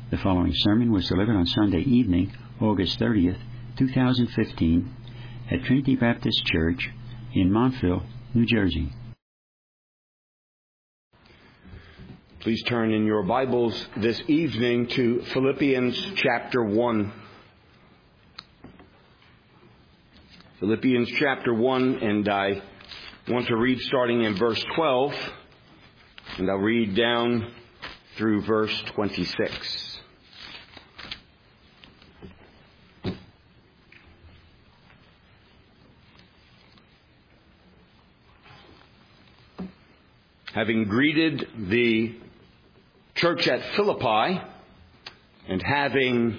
The following sermon was delivered on Sunday evening, August 30th, 2015, at Trinity Baptist Church in Montville, New Jersey. Please turn in your Bibles this evening to Philippians chapter 1. Philippians chapter 1, and I want to read starting in verse 12, and I'll read down through verse 26. Having greeted the church at Philippi, and having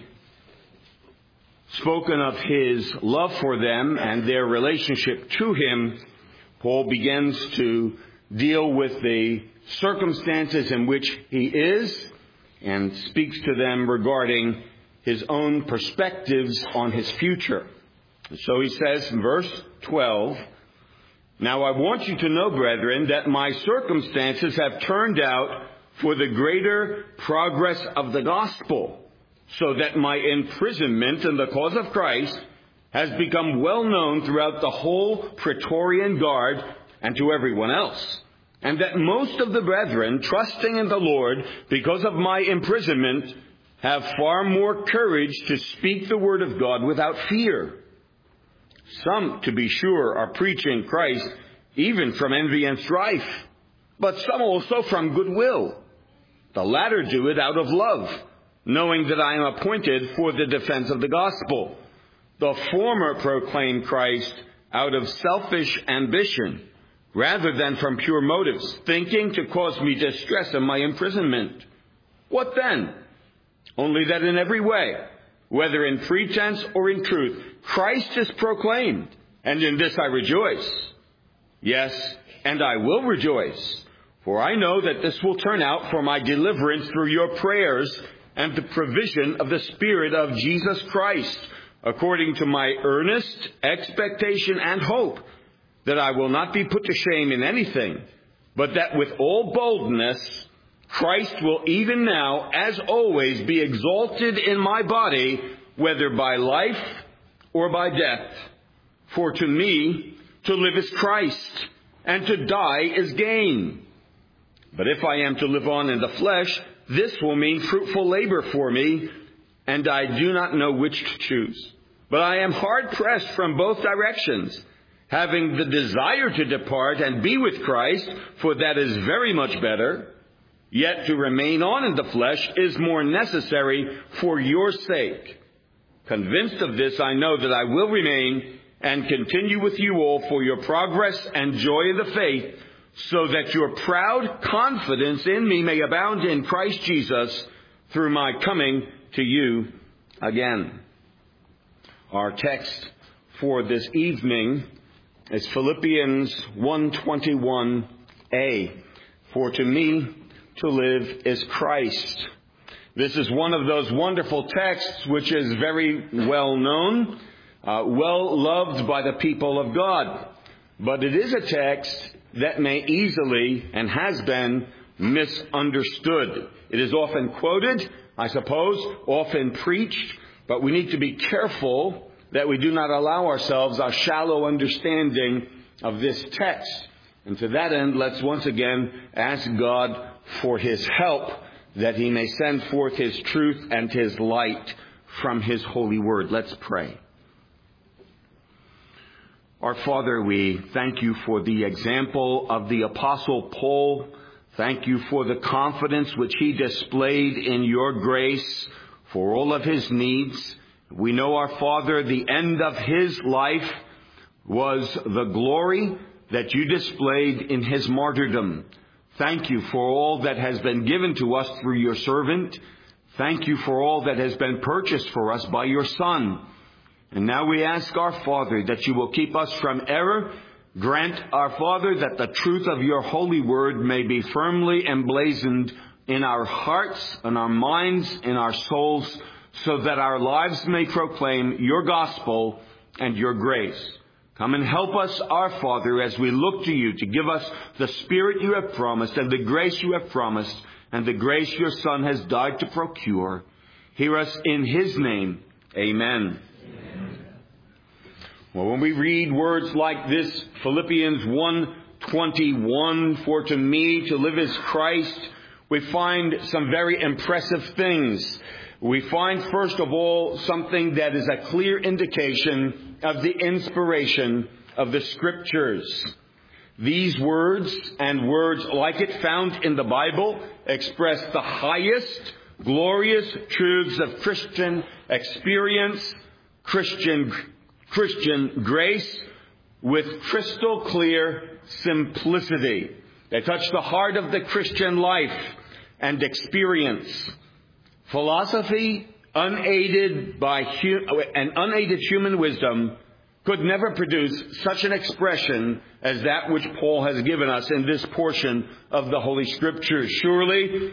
spoken of his love for them and their relationship to him, Paul begins to deal with the circumstances in which he is and speaks to them regarding his own perspectives on his future. So he says in verse 12, "Now I want you to know, brethren, that my circumstances have turned out for the greater progress of the gospel, so that my imprisonment in the cause of Christ has become well known throughout the whole Praetorian Guard and to everyone else, and that most of the brethren, trusting in the Lord because of my imprisonment, have far more courage to speak the word of God without fear. Some, to be sure, are preaching Christ even from envy and strife, but some also from goodwill. The latter do it out of love, knowing that I am appointed for the defense of the gospel. The former proclaim Christ out of selfish ambition, rather than from pure motives, thinking to cause me distress in my imprisonment. What then? Only that in every way, whether in pretense or in truth, Christ is proclaimed, and in this I rejoice. Yes, and I will rejoice, for I know that this will turn out for my deliverance through your prayers and the provision of the Spirit of Jesus Christ, according to my earnest expectation and hope, that I will not be put to shame in anything, but that with all boldness Christ will even now, as always, be exalted in my body, whether by life or by death. For to me, to live is Christ, and to die is gain. But if I am to live on in the flesh, this will mean fruitful labor for me, and I do not know which to choose. But I am hard-pressed from both directions, having the desire to depart and be with Christ, for that is very much better. Yet to remain on in the flesh is more necessary for your sake. Convinced of this, I know that I will remain and continue with you all for your progress and joy of the faith, so that your proud confidence in me may abound in Christ Jesus through my coming to you again." Our text for this evening is Philippians 1:21a. "For to me to live is Christ." This is one of those wonderful texts which is very well known, well loved by the people of God. But it is a text that may easily and has been misunderstood. It is often quoted, I suppose, often preached, but we need to be careful that we do not allow ourselves a shallow understanding of this text. And to that end, let's once again ask God for his help, that he may send forth his truth and his light from his holy word. Let's pray. Our Father, we thank you for the example of the Apostle Paul. Thank you for the confidence which he displayed in your grace for all of his needs. We know, our Father, the end of his life was the glory that you displayed in his martyrdom. Thank you for all that has been given to us through your servant. Thank you for all that has been purchased for us by your Son. And now we ask, our Father, that you will keep us from error. Grant, our Father, that the truth of your holy word may be firmly emblazoned in our hearts, in our minds, in our souls, so that our lives may proclaim your gospel and your grace. Come and help us, our Father, as we look to you to give us the Spirit you have promised and the grace you have promised and the grace your Son has died to procure. hear us in His name. Amen. Well, when we read words like this, Philippians 1:21, for to me to live is Christ, we find some very impressive things. We find, first of all, something that is a clear indication of the inspiration of the Scriptures. These words and words like it found in the Bible express the highest, glorious truths of Christian experience, Christian grace, with crystal clear simplicity. They touch the heart of the Christian life and experience. Philosophy, unaided human wisdom, could never produce such an expression as that which Paul has given us in this portion of the Holy Scriptures. Surely,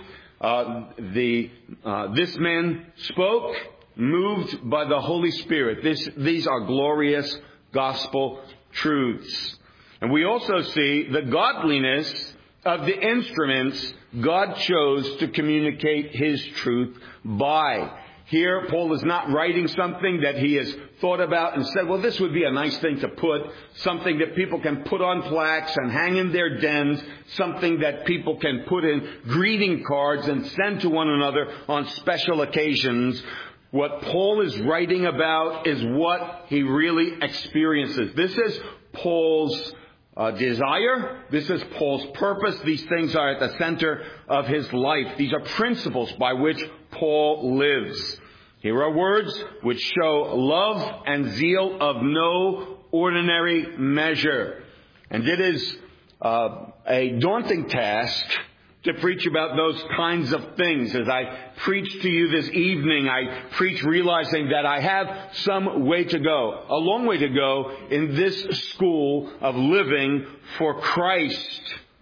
this man spoke, moved by the Holy Spirit. These are glorious gospel truths. And we also see the godliness of the instruments God chose to communicate His truth by. Here, Paul is not writing something that he has thought about and said, well, this would be a nice thing to put, something that people can put on plaques and hang in their dens, something that people can put in greeting cards and send to one another on special occasions. What Paul is writing about is what he really experiences. This is Paul's desire. This is Paul's purpose. These things are at the center of his life. These are principles by which Paul lives. Here are words which show love and zeal of no ordinary measure. And it is a daunting task to preach about those kinds of things. As I preach to you this evening, I preach realizing that I have some way to go, a long way to go in this school of living for Christ.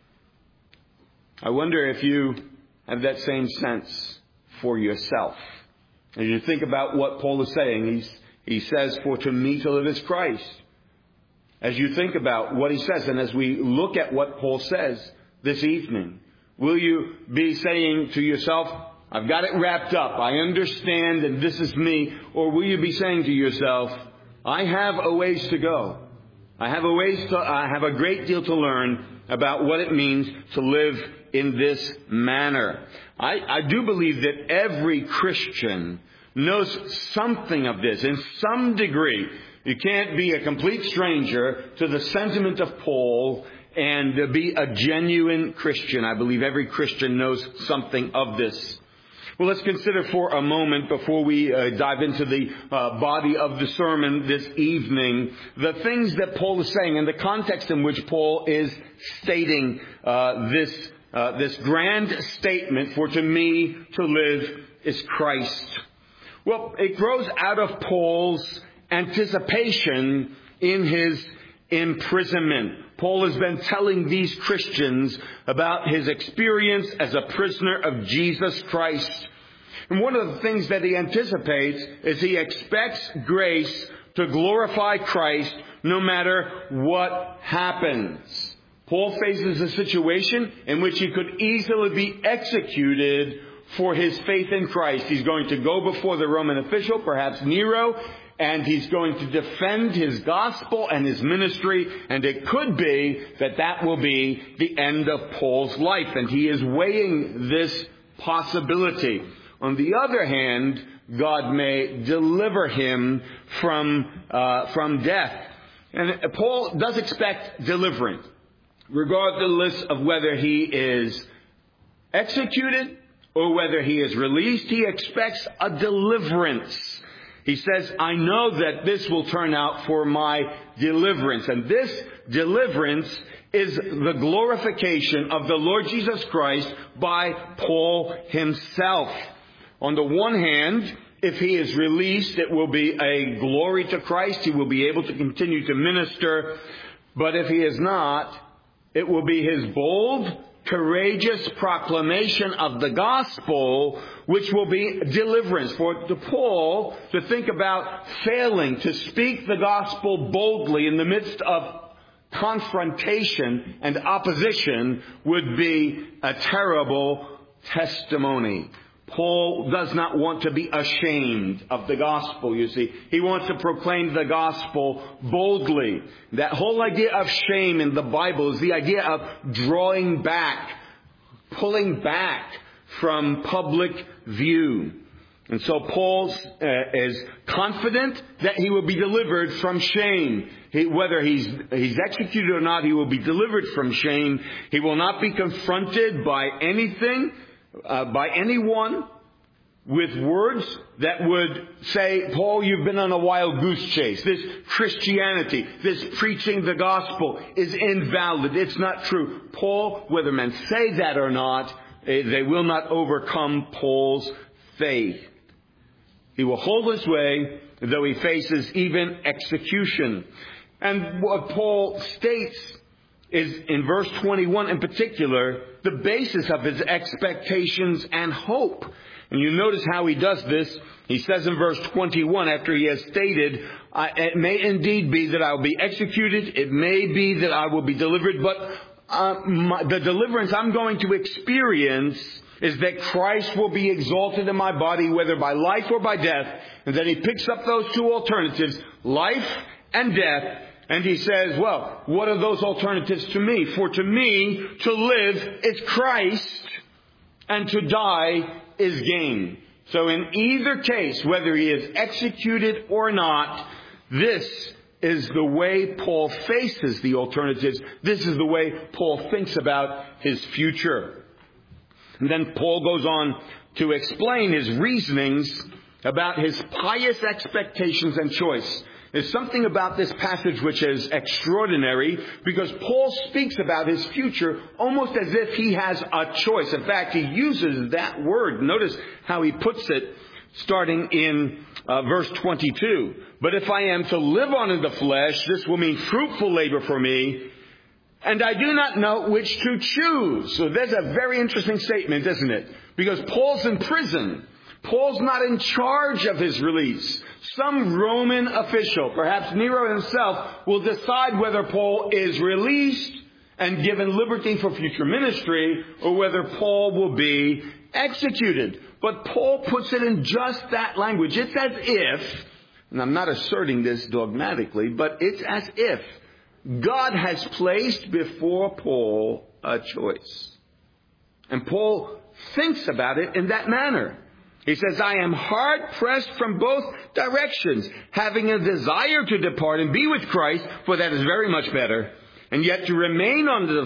I wonder if you have that same sense for yourself. As you think about what Paul is saying, he says, for to me to live is Christ. As you think about what he says, and as we look at what Paul says this evening, will you be saying to yourself, I've got it wrapped up, I understand, and this is me? Or will you be saying to yourself, I have a ways to go. I have a great deal to learn about what it means to live in this manner. I do believe that every Christian knows something of this in some degree. You can't be a complete stranger to the sentiment of Paul and be a genuine Christian. I believe every Christian knows something of this. Well, let's consider for a moment, before we dive into the body of the sermon this evening, the things that Paul is saying and the context in which Paul is stating this grand statement, for to me to live is Christ. Well, it grows out of Paul's anticipation in his imprisonment. Paul has been telling these Christians about his experience as a prisoner of Jesus Christ. And one of the things that he anticipates is he expects grace to glorify Christ no matter what happens. Paul faces a situation in which he could easily be executed for his faith in Christ. He's going to go before the Roman official, perhaps Nero, and he's going to defend his gospel and his ministry, and it could be that that will be the end of Paul's life, and he is weighing this possibility. On the other hand, God may deliver him from death. And Paul does expect deliverance, regardless of whether he is executed or whether he is released. He expects a deliverance. He says, I know that this will turn out for my deliverance. And this deliverance is the glorification of the Lord Jesus Christ by Paul himself. On the one hand, if he is released, it will be a glory to Christ. He will be able to continue to minister. But if he is not, it will be his bold, courageous proclamation of the gospel, which will be deliverance. For to Paul, to think about failing to speak the gospel boldly in the midst of confrontation and opposition would be a terrible testimony. Paul does not want to be ashamed of the gospel, you see. He wants to proclaim the gospel boldly. That whole idea of shame in the Bible is the idea of drawing back, pulling back from public view. And so Paul is confident that he will be delivered from shame. Whether he's executed or not, he will be delivered from shame. He will not be confronted by anything, by anyone, with words that would say, Paul, you've been on a wild goose chase. This Christianity, this preaching the gospel is invalid. It's not true. Paul, whether men say that or not, they will not overcome Paul's faith. He will hold his way, though he faces even execution. And what Paul states is, in verse 21 in particular, the basis of his expectations and hope. And you notice how he does this. He says in verse 21, after he has stated, it may indeed be that I will be executed. It may be that I will be delivered. But the deliverance I'm going to experience is that Christ will be exalted in my body, whether by life or by death. And then he picks up those two alternatives, life and death. And he says, well, what are those alternatives to me? For to me, to live is Christ, and to die is gain. So in either case, whether he is executed or not, this is the way Paul faces the alternatives. This is the way Paul thinks about his future. And then Paul goes on to explain his reasonings about his pious expectations and choice. There's something about this passage which is extraordinary, because Paul speaks about his future almost as if he has a choice. In fact, he uses that word. Notice how he puts it starting in verse 22. But if I am to live on in the flesh, this will mean fruitful labor for me. And I do not know which to choose. So there's a very interesting statement, isn't it? Because Paul's in prison. Paul's not in charge of his release. Some Roman official, perhaps Nero himself, will decide whether Paul is released and given liberty for future ministry, or whether Paul will be executed. But Paul puts it in just that language. It's as if, and I'm not asserting this dogmatically, but it's as if God has placed before Paul a choice. And Paul thinks about it in that manner. He says, I am hard pressed from both directions, having a desire to depart and be with Christ, for that is very much better. And yet to remain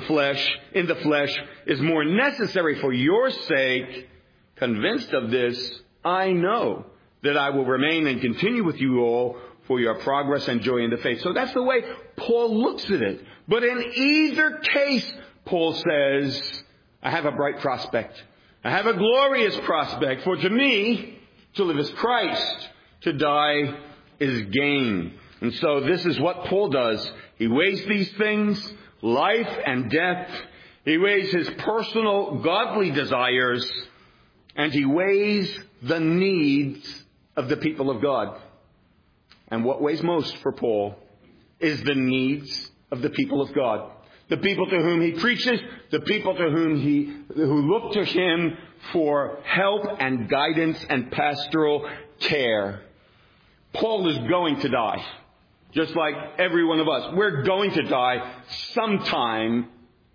in the flesh is more necessary for your sake. Convinced of this, I know that I will remain and continue with you all for your progress and joy in the faith. So that's the way Paul looks at it. But in either case, Paul says, I have a bright prospect. I have a glorious prospect. For to me, to live is Christ. To die is gain. And so this is what Paul does. He weighs these things, life and death. He weighs his personal godly desires. And he weighs the needs of the people of God. And what weighs most for Paul is the needs of the people of God. The people to whom he preaches, the people to whom who look to him for help and guidance and pastoral care. Paul is going to die, just like every one of us. We're going to die sometime.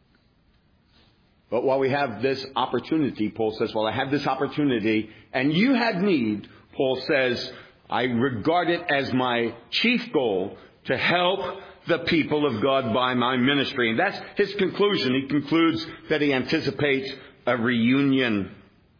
But while we have this opportunity, Paul says, while I have this opportunity and you had need, Paul says, I regard it as my chief goal to help the people of God by my ministry. And that's his conclusion. He concludes that he anticipates a reunion.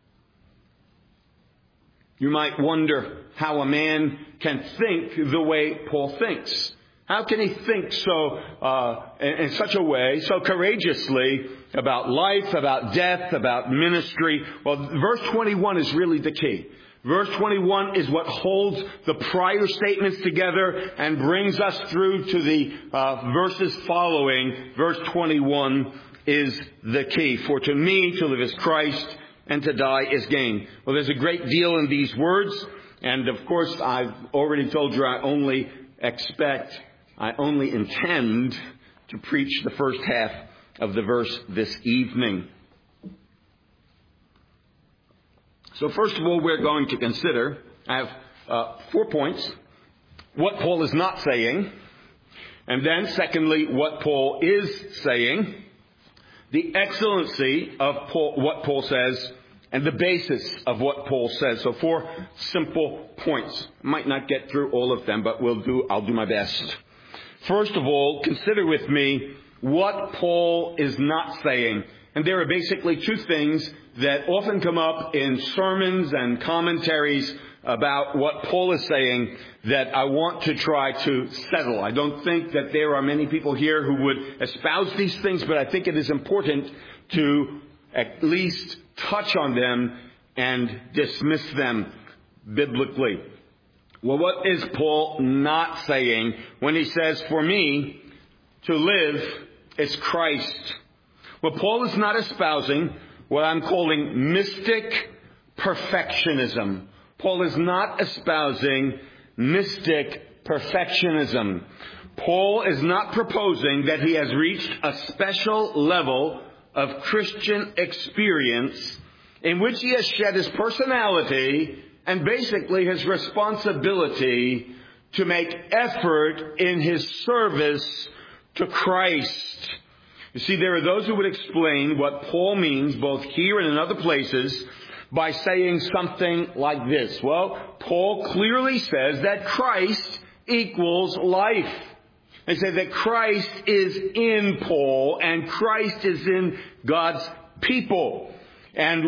You might wonder how a man can think the way Paul thinks. How can he think in such a way, so courageously about life, about death, about ministry? Well, verse 21 is really the key. Verse 21 is what holds the prior statements together and brings us through to the verses following. Verse 21 is the key. For to me to live is Christ, and to die is gain. Well, there's a great deal in these words. And of course, I've already told you I only intend to preach the first half of the verse this evening. So first of all, we're going to consider, I have 4 points, what Paul is not saying. And then secondly, what Paul is saying, the excellency of what Paul says, and the basis of what Paul says. So 4 simple points. Might not get through all of them, but I'll do my best. First of all, consider with me what Paul is not saying. And there are basically 2 things that often come up in sermons and commentaries about what Paul is saying that I want to try to settle. I don't think that there are many people here who would espouse these things, but I think it is important to at least touch on them and dismiss them biblically. Well, what is Paul not saying when he says, for me, to live is Christ? Well, Paul is not espousing what I'm calling mystic perfectionism. Paul is not espousing mystic perfectionism. Paul is not proposing that he has reached a special level of Christian experience in which he has shed his personality and basically his responsibility to make effort in his service to Christ. You see, there are those who would explain what Paul means, both here and in other places, by saying something like this. Well, Paul clearly says that Christ equals life. They say that Christ is in Paul and Christ is in God's people. And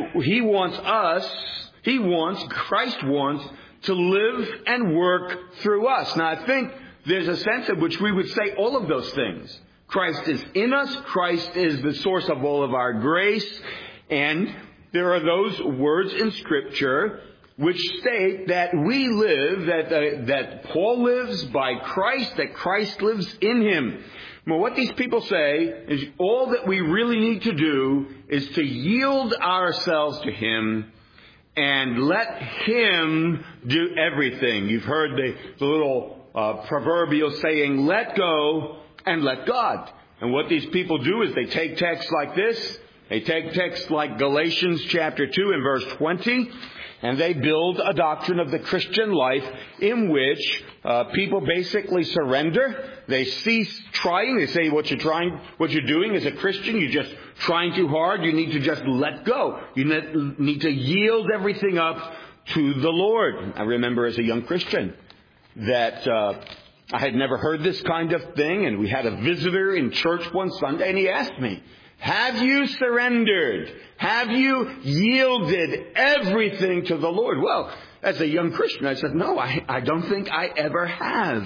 Christ wants to live and work through us. Now, I think there's a sense in which we would say all of those things. Christ is in us. Christ is the source of all of our grace. And there are those words in Scripture which state that we live, that Paul lives by Christ, that Christ lives in him. Well, what these people say is all that we really need to do is to yield ourselves to him and let him do everything. You've heard the little proverbial saying, let go and let God. And what these people do is they take texts like this. They take texts like Galatians chapter 2 and verse 20, and they build a doctrine of the Christian life in which people basically surrender. They cease trying. They say what you're doing as a Christian, you're just trying too hard. You need to just let go. You need to yield everything up to the Lord. I remember as a young Christian that I had never heard this kind of thing, and we had a visitor in church one Sunday, and he asked me, have you surrendered? Have you yielded everything to the Lord? Well, as a young Christian, I said, no, I don't think I ever have.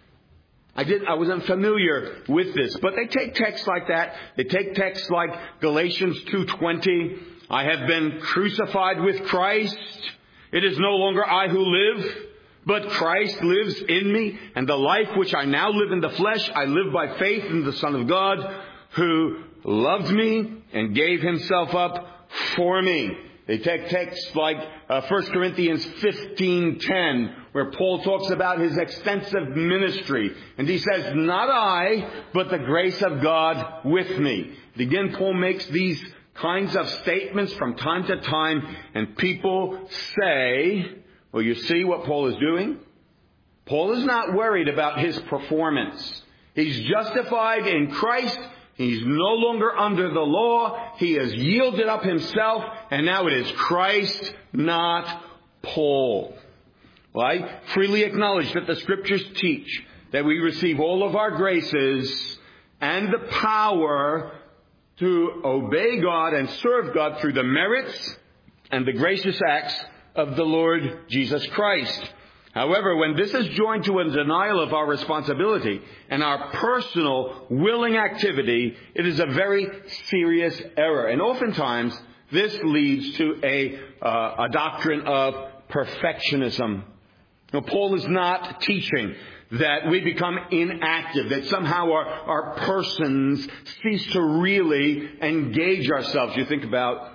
I wasn't familiar with this. But they take texts like that. They take texts like Galatians 2:20. I have been crucified with Christ. It is no longer I who live, but Christ lives in me. And the life which I now live in the flesh, I live by faith in the Son of God, who loved me and gave himself up for me. They take texts like 1 Corinthians 15:10, where Paul talks about his extensive ministry. And he says, not I, but the grace of God with me. And again, Paul makes these kinds of statements from time to time, and people say, well, you see what Paul is doing? Paul is not worried about his performance. He's justified in Christ. He's no longer under the law. He has yielded up himself, and now it is Christ, not Paul. Well, I freely acknowledge that the Scriptures teach that we receive all of our graces and the power to obey God and serve God through the merits and the gracious acts of the Lord Jesus Christ. However, when this is joined to a denial of our responsibility and our personal willing activity, it is a very serious error. And oftentimes, this leads to a doctrine of perfectionism. Now, Paul is not teaching that we become inactive, that somehow our persons cease to really engage ourselves. You think about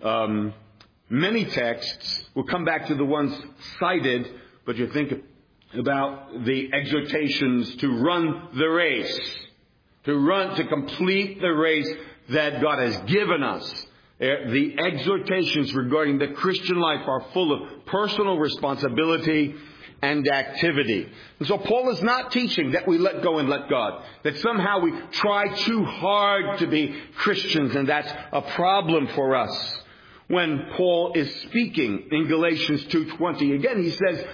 many texts. We'll come back to the ones cited. But you think about the exhortations to run the race, to complete the race that God has given us. The exhortations regarding the Christian life are full of personal responsibility and activity. And so Paul is not teaching that we let go and let God, that somehow we try too hard to be Christians, and that's a problem for us. When Paul is speaking in Galatians 2:20, again he says,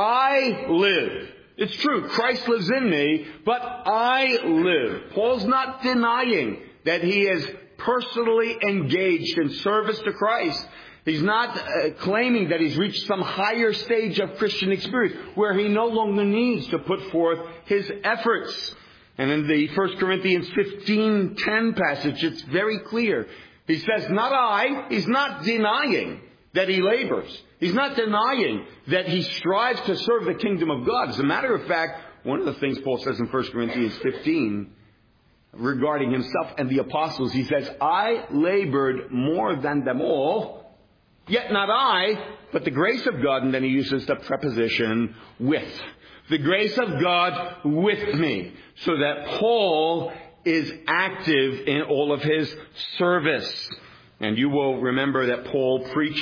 I live. It's true, Christ lives in me, but I live. Paul's not denying that he is personally engaged in service to Christ. He's not claiming that he's reached some higher stage of Christian experience where he no longer needs to put forth his efforts. And in the 1 Corinthians 15:10 passage, it's very clear. He says, not I. He's not denying that he labors. He's not denying that he strives to serve the kingdom of God. As a matter of fact, one of the things Paul says in 1 Corinthians 15 regarding himself and the apostles, he says, I labored more than them all, yet not I, but the grace of God. And then he uses the preposition with. The grace of God with me. So that Paul is active in all of his service. And you will remember that Paul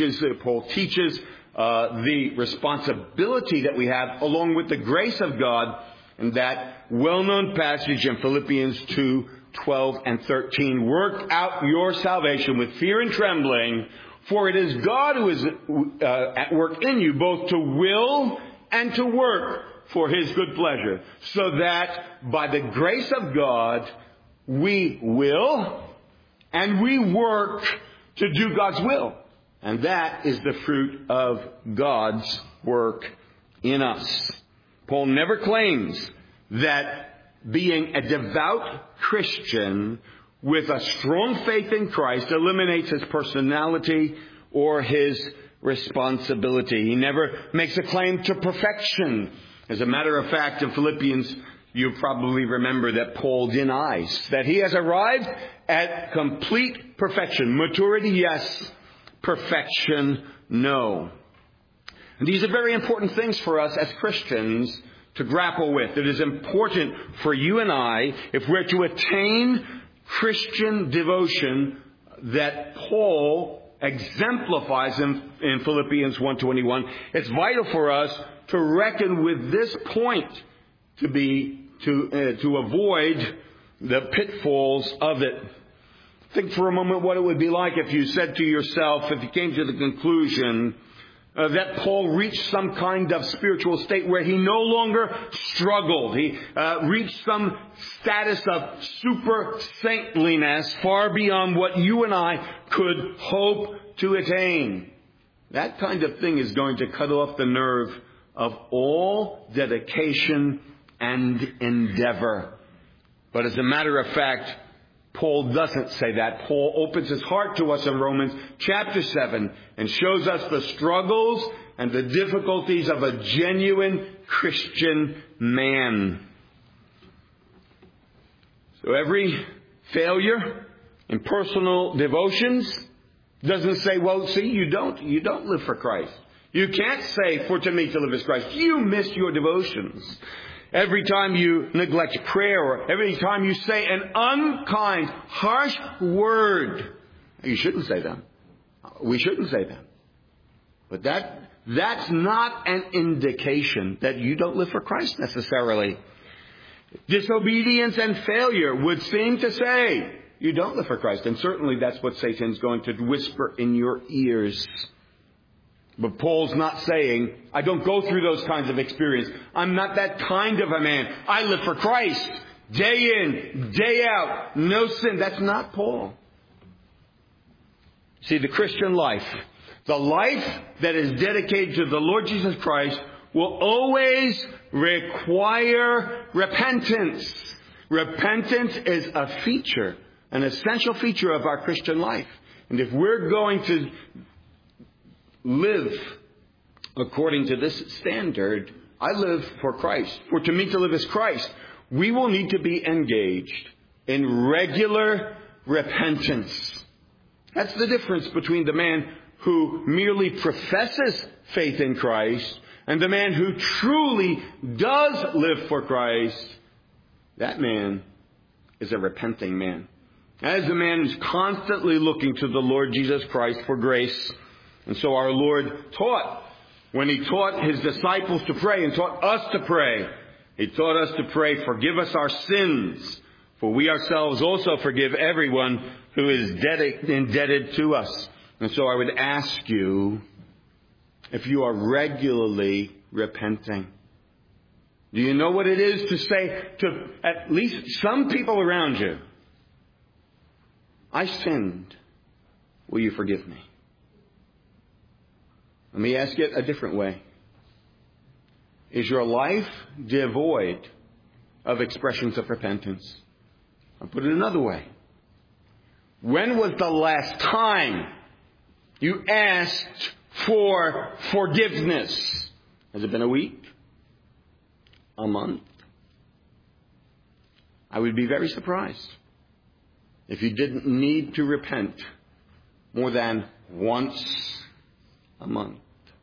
teaches the responsibility that we have along with the grace of God in that well-known passage in Philippians 2:12 and 13. Work out your salvation with fear and trembling, for it is God who is at work in you, both to will and to work for his good pleasure. So that by the grace of God, we will and we work to do God's will. And that is the fruit of God's work in us. Paul never claims that being a devout Christian with a strong faith in Christ eliminates his personality or his responsibility. He never makes a claim to perfection. As a matter of fact, in Philippians, you probably remember that Paul denies that he has arrived at complete perfection. Maturity, yes. Perfection, no. And these are very important things for us as Christians to grapple with. It is important for you and I, if we're to attain Christian devotion that Paul exemplifies in Philippians 1:21, it's vital for us to reckon with this point to avoid the pitfalls of it. Think for a moment what it would be like if you said to yourself, if you came to the conclusion that Paul reached some kind of spiritual state where he no longer struggled. He reached some status of super saintliness far beyond what you and I could hope to attain. That kind of thing is going to cut off the nerve of all dedication and endeavor. But as a matter of fact, Paul doesn't say that. Paul opens his heart to us in Romans chapter 7 and shows us the struggles and the difficulties of a genuine Christian man. So every failure in personal devotions doesn't say, well, see, you don't live for Christ. You can't say, for to me to live is Christ. You miss your devotions. Every time you neglect prayer, or every time you say an unkind, harsh word, you shouldn't say them. We shouldn't say them. But that's not an indication that you don't live for Christ necessarily. Disobedience and failure would seem to say you don't live for Christ. And certainly that's what Satan's going to whisper in your ears. But Paul's not saying, I don't go through those kinds of experience. I'm not that kind of a man. I live for Christ. Day in, day out. No sin. That's not Paul. See, the Christian life, the life that is dedicated to the Lord Jesus Christ, will always require repentance. Repentance is a feature, an essential feature of our Christian life. And if we're going to live according to this standard, I live for Christ. For to me to live is Christ. We will need to be engaged in regular repentance. That's the difference between the man who merely professes faith in Christ and the man who truly does live for Christ. That man is a repenting man. as a man who's constantly looking to the Lord Jesus Christ for grace. And so our Lord taught, when He taught His disciples to pray and taught us to pray, He taught us to pray, forgive us our sins, for we ourselves also forgive everyone who is indebted to us. And so I would ask you if you are regularly repenting. Do you know what it is to say to at least some people around you, I sinned, will you forgive me? Let me ask it a different way. Is your life devoid of expressions of repentance? I'll put it another way. When was the last time you asked for forgiveness? Has it been a week? A month? I would be very surprised if you didn't need to repent more than once a month.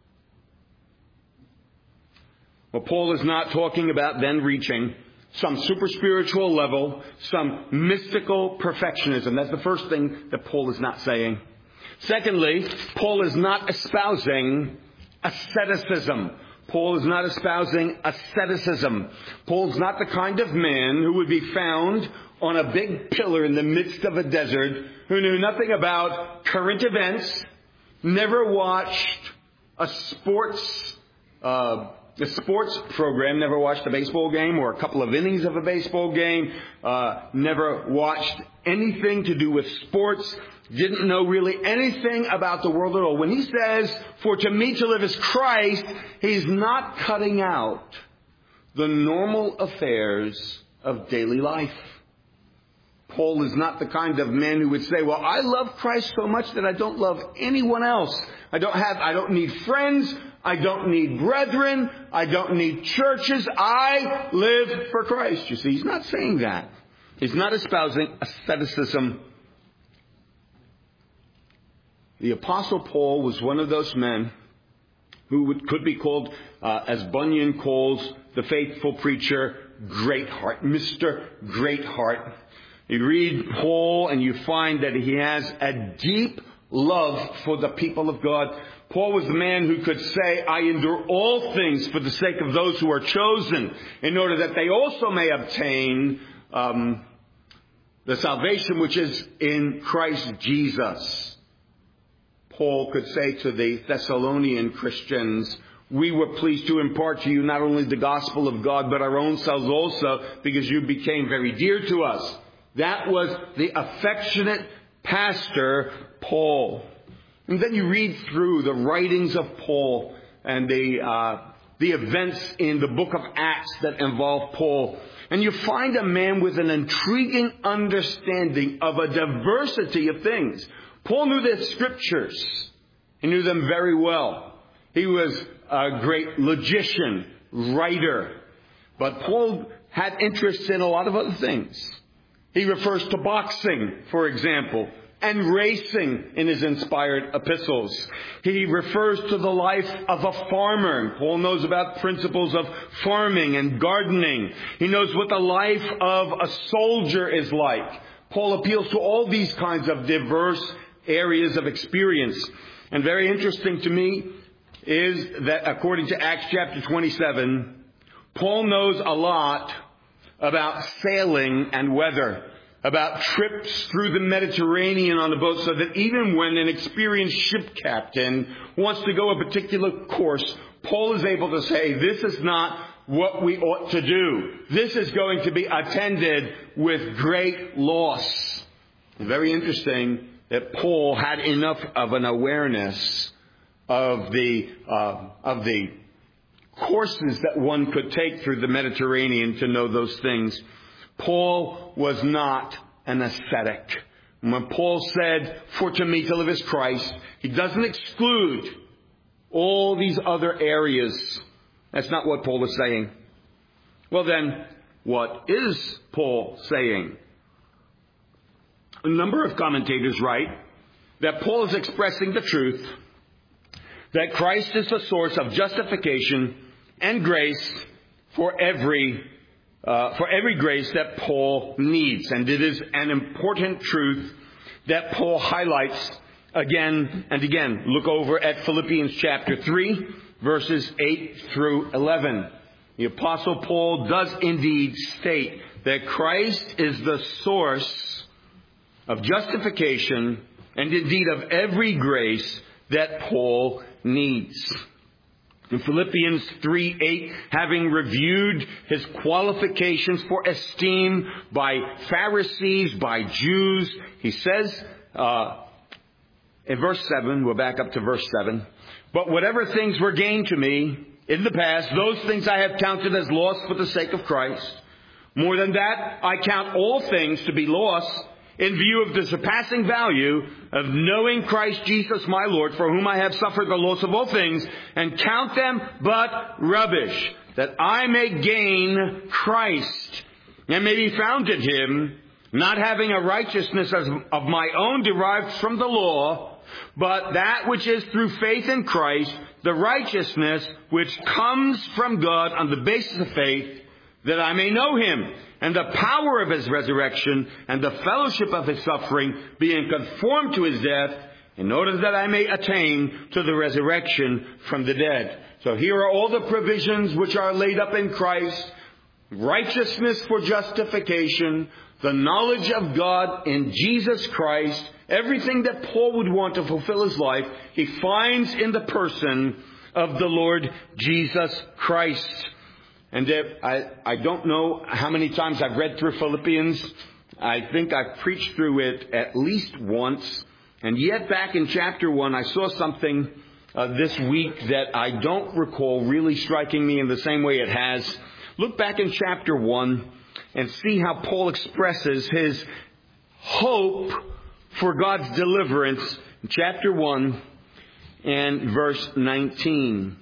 Well, Paul is not talking about then reaching some super spiritual level, some mystical perfectionism. That's the first thing that Paul is not saying. Secondly, Paul is not espousing asceticism. Paul is not espousing asceticism. Paul's not the kind of man who would be found on a big pillar in the midst of a desert, who knew nothing about current events, never watched a sports program, never watched a baseball game or a couple of innings of a baseball game, never watched anything to do with sports, didn't know really anything about the world at all. When he says, for to me to live is Christ, he's not cutting out the normal affairs of daily life. Paul is not the kind of man who would say, well, I love Christ so much that I don't love anyone else. I don't need friends. I don't need brethren. I don't need churches. I live for Christ. You see, he's not saying that. He's not espousing asceticism. The Apostle Paul was one of those men who could be called, as Bunyan calls the faithful preacher, Great Heart, Mr. Great Heart. You read Paul and you find that he has a deep love for the people of God. Paul was the man who could say, I endure all things for the sake of those who are chosen, in order that they also may obtain the salvation which is in Christ Jesus. Paul could say to the Thessalonian Christians, we were pleased to impart to you not only the gospel of God, but our own selves also, because you became very dear to us. That was the affectionate pastor, Paul. And then you read through the writings of Paul and the events in the book of Acts that involve Paul. And you find a man with an intriguing understanding of a diversity of things. Paul knew the scriptures. He knew them very well. He was a great logician, writer. But Paul had interests in a lot of other things. He refers to boxing, for example, and racing in his inspired epistles. He refers to the life of a farmer. Paul knows about principles of farming and gardening. He knows what the life of a soldier is like. Paul appeals to all these kinds of diverse areas of experience. And very interesting to me is that according to Acts chapter 27, Paul knows a lot about sailing and weather, about trips through the Mediterranean on a boat, so that even when an experienced ship captain wants to go a particular course, Paul is able to say, this is not what we ought to do. This is going to be attended with great loss. Very interesting that Paul had enough of an awareness of the courses that one could take through the Mediterranean to know those things. Paul was not an ascetic. When Paul said, for to me to live is Christ, he doesn't exclude all these other areas. That's not what Paul is saying. Well then, what is Paul saying? A number of commentators write that Paul is expressing the truth that Christ is the source of justification and grace for every for every grace that Paul needs. And it is an important truth that Paul highlights again and again. Look over at Philippians chapter 3, verses 8 through 11. The Apostle Paul does indeed state that Christ is the source of justification and indeed of every grace that Paul needs. In Philippians 3:8, having reviewed his qualifications for esteem by Pharisees, by Jews, he says in verse 7, we're back up to verse 7, but whatever things were gained to me in the past, those things I have counted as loss for the sake of Christ. More than that, I count all things to be loss in view of the surpassing value of knowing Christ Jesus my Lord, for whom I have suffered the loss of all things, and count them but rubbish, that I may gain Christ, and may be found in him, not having a righteousness of my own derived from the law, but that which is through faith in Christ, the righteousness which comes from God on the basis of faith, that I may know him, and the power of his resurrection, and the fellowship of his suffering, being conformed to his death, in order that I may attain to the resurrection from the dead. So here are all the provisions which are laid up in Christ: righteousness for justification, the knowledge of God in Jesus Christ. Everything that Paul would want to fulfill his life, he finds in the person of the Lord Jesus Christ. And I don't know how many times I've read through Philippians. I think I've preached through it at least once. And yet back in chapter 1, I saw something this week that I don't recall really striking me in the same way it has. Look back in chapter 1 and see how Paul expresses his hope for God's deliverance in chapter 1 and verse 19.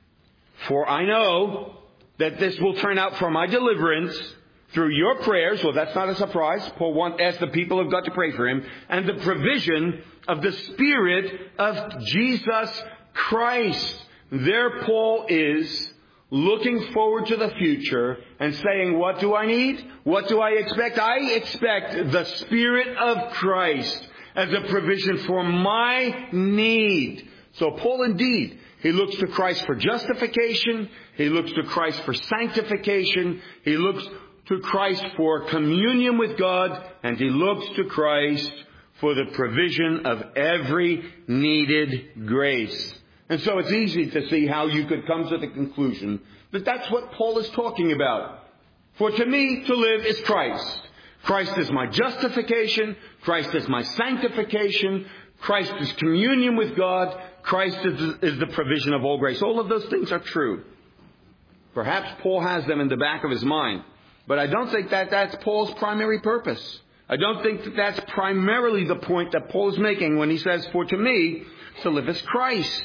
For I know that this will turn out for my deliverance through your prayers. Well, that's not a surprise. Paul asked the people of God to pray for him. And the provision of the Spirit of Jesus Christ. There Paul is, looking forward to the future and saying, what do I need? What do I expect? I expect the Spirit of Christ as a provision for my need. So Paul indeed, he looks to Christ for justification. He looks to Christ for sanctification. He looks to Christ for communion with God. And he looks to Christ for the provision of every needed grace. And so it's easy to see how you could come to the conclusion that that's what Paul is talking about. For to me, to live is Christ. Christ is my justification. Christ is my sanctification. Christ is communion with God. Christ is the provision of all grace. All of those things are true. Perhaps Paul has them in the back of his mind. But I don't think that that's Paul's primary purpose. I don't think that that's primarily the point that Paul is making when he says, for to me, to live is Christ.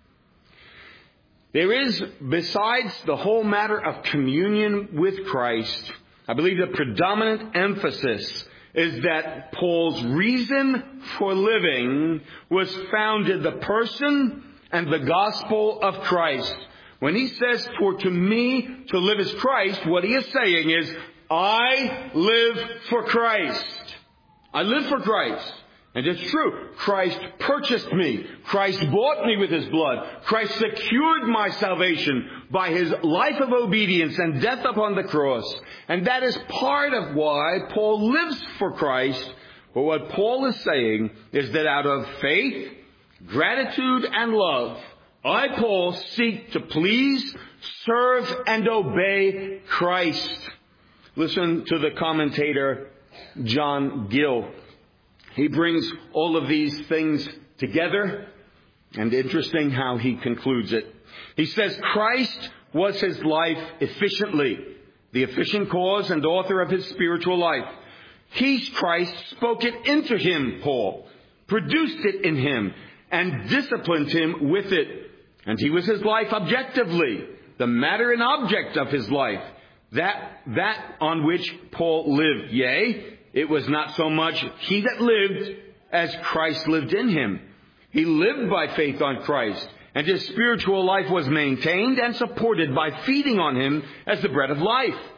There is, besides the whole matter of communion with Christ, I believe the predominant emphasis is that Paul's reason for living was found in the person and the gospel of Christ. When he says, for to me to live is Christ, what he is saying is, I live for Christ. I live for Christ. And it's true. Christ purchased me. Christ bought me with his blood. Christ secured my salvation by his life of obedience and death upon the cross. And that is part of why Paul lives for Christ. But what Paul is saying is that out of faith, gratitude, and love, I, Paul, seek to please, serve, and obey Christ. Listen to the commentator John Gill. He brings all of these things together, and interesting how he concludes it. He says, Christ was his life efficiently, the efficient cause and author of his spiritual life. Christ spoke it into him, Paul, produced it in him, and disciplined him with it. And he was his life objectively, the matter and object of his life, that on which Paul lived. Yea, it was not so much he that lived as Christ lived in him. He lived by faith on Christ, and his spiritual life was maintained and supported by feeding on him as the bread of life.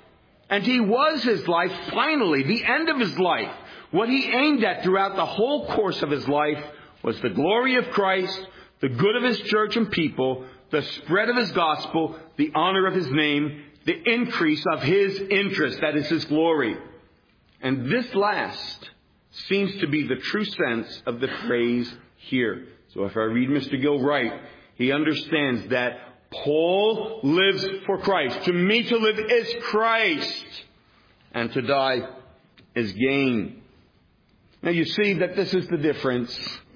And he was his life finally, the end of his life. What he aimed at throughout the whole course of his life was the glory of Christ, the good of his church and people, the spread of his gospel, the honor of his name, the increase of his interest, that is his glory. And this last seems to be the true sense of the phrase here. So if I read Mr. Gill right, he understands that Paul lives for Christ. To me, to live is Christ, and to die is gain. Now you see that this is the difference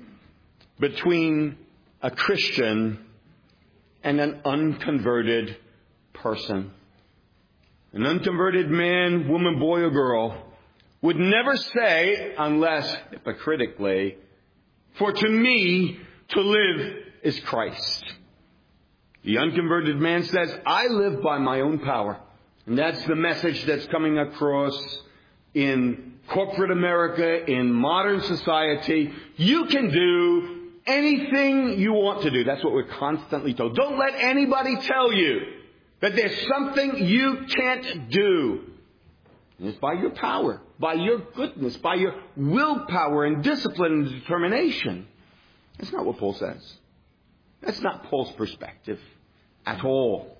between a Christian and an unconverted person. An unconverted man, woman, boy, or girl would never say, unless hypocritically, for to me to live is Christ. The unconverted man says, I live by my own power. And that's the message that's coming across in corporate America, in modern society. You can do anything you want to do. That's what we're constantly told. Don't let anybody tell you that there's something you can't do. And it's by your power, by your goodness, by your willpower and discipline and determination. That's not what Paul says. That's not Paul's perspective at all.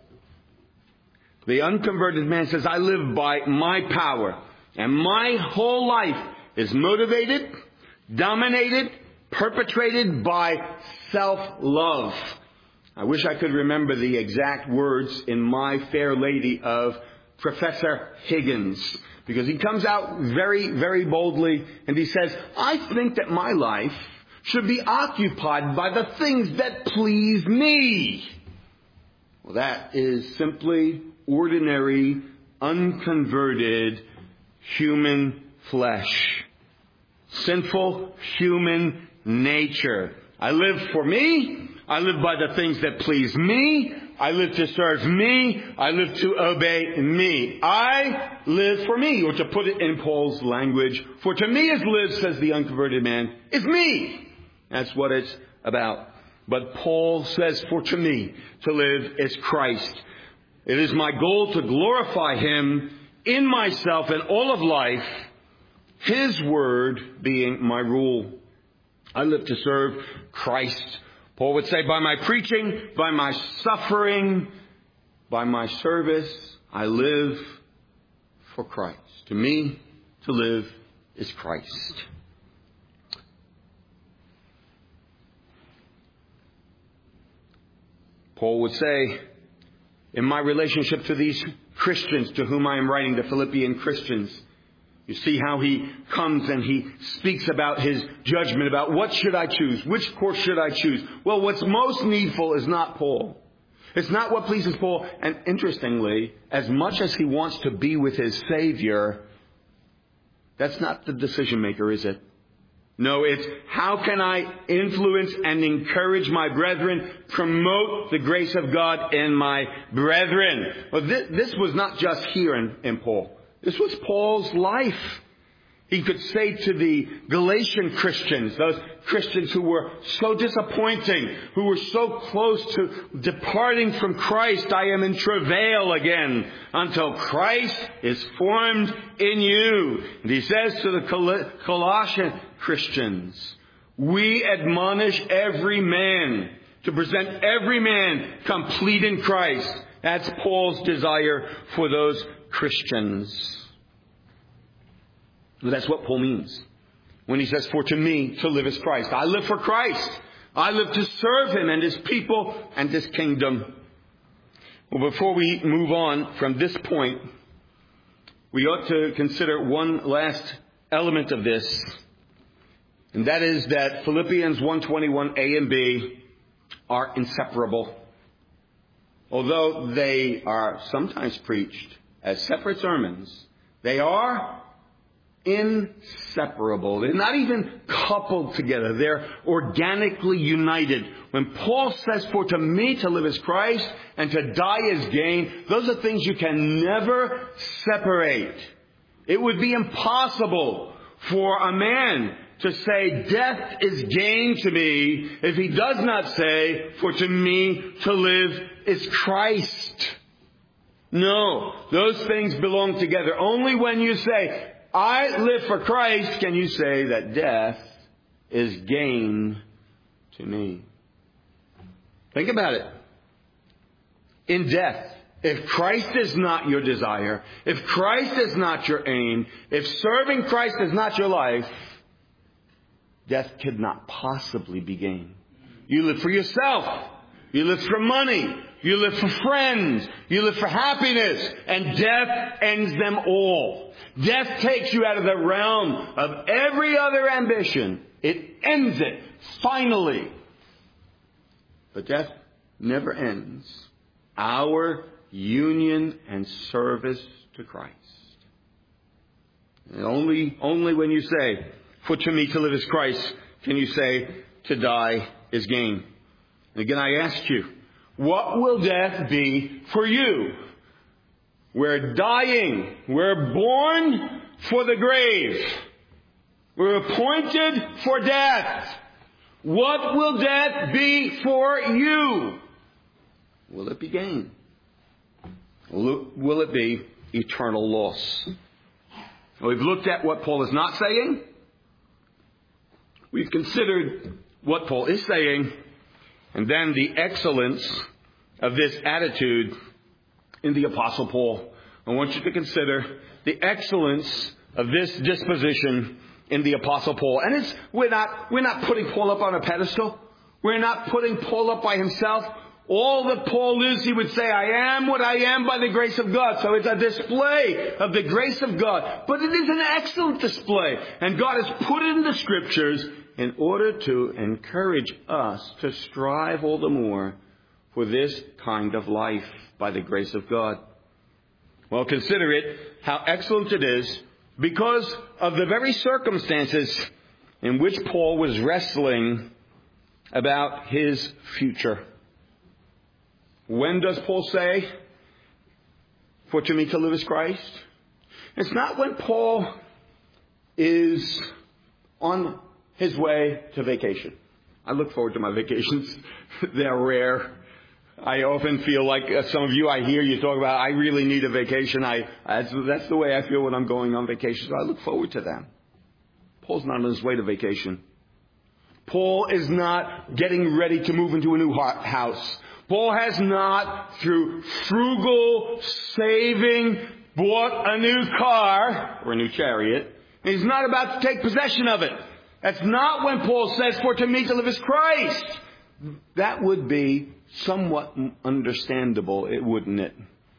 The unconverted man says, I live by my power. And my whole life is motivated, dominated, perpetrated by self-love. I wish I could remember the exact words in My Fair Lady of Professor Higgins. Because he comes out very, very boldly and he says, I think that my life should be occupied by the things that please me. Well, that is simply ordinary, unconverted human flesh. Sinful human nature. I live for me. I live by the things that please me. I live to serve me. I live to obey me. I live for me. Or to put it in Paul's language, for to me is live, says the unconverted man, is me. That's what it's about. But Paul says, for to me to live is Christ. It is my goal to glorify Him in myself and all of life, His word being my rule. I live to serve Christ. Paul would say, by my preaching, by my suffering, by my service, I live for Christ. To me, to live is Christ. Paul would say, in my relationship to these Christians to whom I am writing, the Philippian Christians, you see how he comes and he speaks about his judgment about what should I choose? Which course should I choose? Well, what's most needful is not Paul. It's not what pleases Paul. And interestingly, as much as he wants to be with his Savior, that's not the decision maker, is it? No, it's how can I influence and encourage my brethren, promote the grace of God in my brethren. Well, this was not just here in Paul. This was Paul's life. He could say to the Galatian Christians, those Christians who were so disappointing, who were so close to departing from Christ, I am in travail again until Christ is formed in you. And he says to the Colossian Christians, we admonish every man to present every man complete in Christ. That's Paul's desire for those Christians. That's what Paul means when he says, for to me to live is Christ. I live for Christ. I live to serve Him and His people and His kingdom. Well, before we move on from this point, we ought to consider one last element of this. And that is that Philippians 1:21a and b are inseparable. Although they are sometimes preached as separate sermons, they are inseparable. They're not even coupled together. They're organically united. When Paul says, for to me to live is Christ and to die is gain, those are things you can never separate. It would be impossible for a man to say death is gain to me if he does not say, for to me to live is Christ. No, those things belong together. Only when you say, I live for Christ, can you say that death is gain to me. Think about it. In death, if Christ is not your desire, if Christ is not your aim, if serving Christ is not your life, death could not possibly be gain. You live for yourself. You live for money. You live for friends. You live for happiness. And death ends them all. Death takes you out of the realm of every other ambition. It ends it, finally. But death never ends our union and service to Christ. And only when you say, for to me to live is Christ, can you say, to die is gain. And again, I ask you, what will death be for you? We're dying. We're born for the grave. We're appointed for death. What will death be for you? Will it be gain? Will it be eternal loss? We've looked at what Paul is not saying. We've considered what Paul is saying. And then the excellence of this attitude in the Apostle Paul. I want you to consider the excellence of this disposition in the Apostle Paul. And we're not putting Paul up on a pedestal. We're not putting Paul up by himself. All that Paul is, he would say, I am what I am by the grace of God. So it's a display of the grace of God. But it is an excellent display. And God has put it in the Scriptures in order to encourage us to strive all the more for this kind of life by the grace of God. Well, consider it, how excellent it is, because of the very circumstances in which Paul was wrestling about his future. When does Paul say, for to me to live is Christ? It's not when Paul is on his way to vacation. I look forward to my vacations. They're rare. I often feel like some of you, I hear you talk about, I really need a vacation. That's the way I feel when I'm going on vacation. So I look forward to them. Paul's not on his way to vacation. Paul is not getting ready to move into a new house. Paul has not, through frugal saving, bought a new car or a new chariot. He's not about to take possession of it. That's not when Paul says, for to me to live is Christ. That would be somewhat understandable, wouldn't it?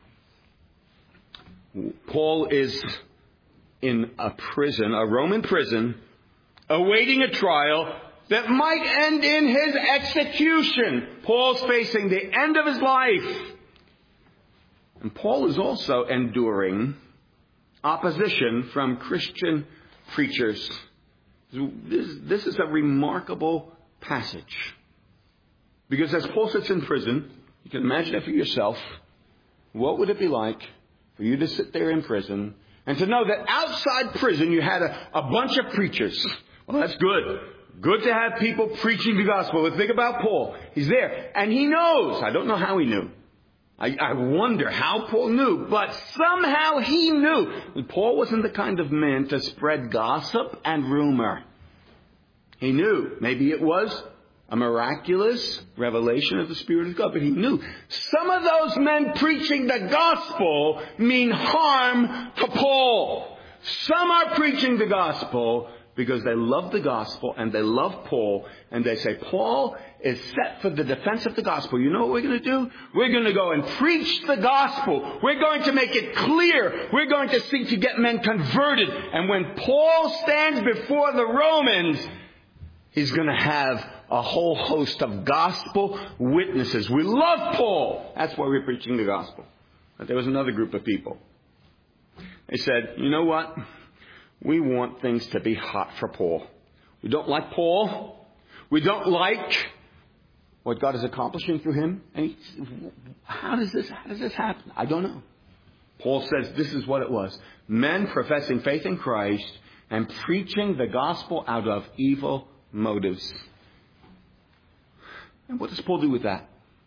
Paul is in a prison, a Roman prison, awaiting a trial that might end in his execution. Paul's facing the end of his life. And Paul is also enduring opposition from Christian preachers. This is a remarkable passage. Because as Paul sits in prison, you can imagine it for yourself. What would it be like for you to sit there in prison and to know that outside prison you had a bunch of preachers? Well, that's good. Good to have people preaching the gospel. But think about Paul. He's there. And he knows. I don't know how he knew. I wonder how Paul knew. But somehow he knew. And Paul wasn't the kind of man to spread gossip and rumor. He knew. Maybe it was a miraculous revelation of the Spirit of God. But he knew. Some of those men preaching the gospel mean harm to Paul. Some are preaching the gospel because they love the gospel and they love Paul. And they say, Paul is set for the defense of the gospel. You know what we're going to do? We're going to go and preach the gospel. We're going to make it clear. We're going to seek to get men converted. And when Paul stands before the Romans, he's going to have a whole host of gospel witnesses. We love Paul. That's why we're preaching the gospel. But there was another group of people. They said, you know what? We want things to be hot for Paul. We don't like Paul. We don't like what God is accomplishing through him. And how does this happen? I don't know. Paul says this is what it was. Men professing faith in Christ and preaching the gospel out of evil motives. And what does Paul do with that?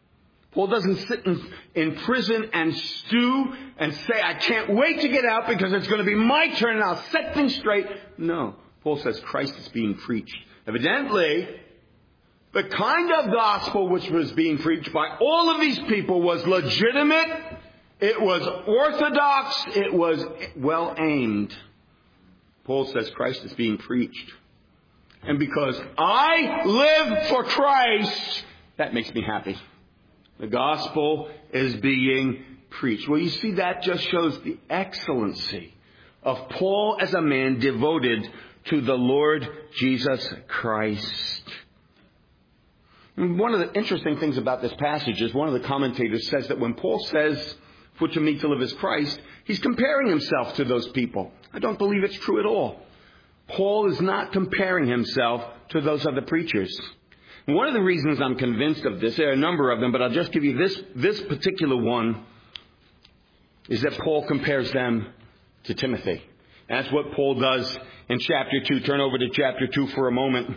Paul doesn't sit in prison and stew and say, I can't wait to get out because it's going to be my turn and I'll set things straight. No. Paul says Christ is being preached. Evidently, the kind of gospel which was being preached by all of these people was legitimate. It was orthodox. It was well aimed. Paul says Christ is being preached. And because I live for Christ, that makes me happy. The gospel is being preached. Well, you see, that just shows the excellency of Paul as a man devoted to the Lord Jesus Christ. And one of the interesting things about this passage is one of the commentators says that when Paul says, for to me to live is Christ, he's comparing himself to those people. I don't believe it's true at all. Paul is not comparing himself to those other preachers. One of the reasons I'm convinced of this, there are a number of them, but I'll just give you this particular one, is that Paul compares them to Timothy. That's what Paul does in chapter 2. Turn over to chapter 2 for a moment.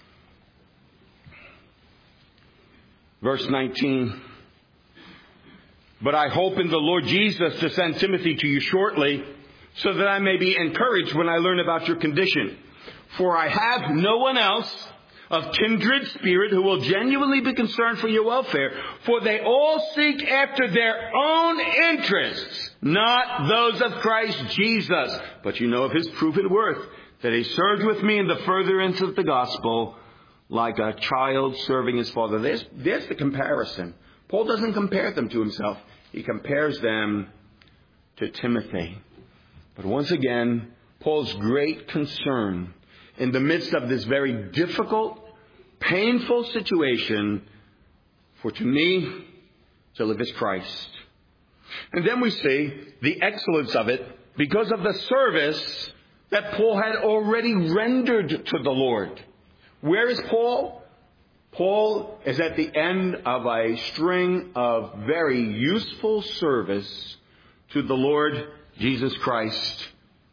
Verse 19. But I hope in the Lord Jesus to send Timothy to you shortly, so that I may be encouraged when I learn about your condition. For I have no one else of kindred spirit who will genuinely be concerned for your welfare. For they all seek after their own interests, not those of Christ Jesus. But you know of his proven worth, that he served with me in the furtherance of the gospel, like a child serving his father. There's the comparison. Paul doesn't compare them to himself. He compares them to Timothy. But once again, Paul's great concern in the midst of this very difficult, painful situation, for to me to live is Christ. And then we see the excellence of it because of the service that Paul had already rendered to the Lord. Where is Paul? Paul is at the end of a string of very useful service to the Lord Jesus Christ.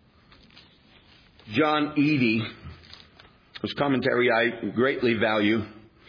John Eadie, whose commentary I greatly value,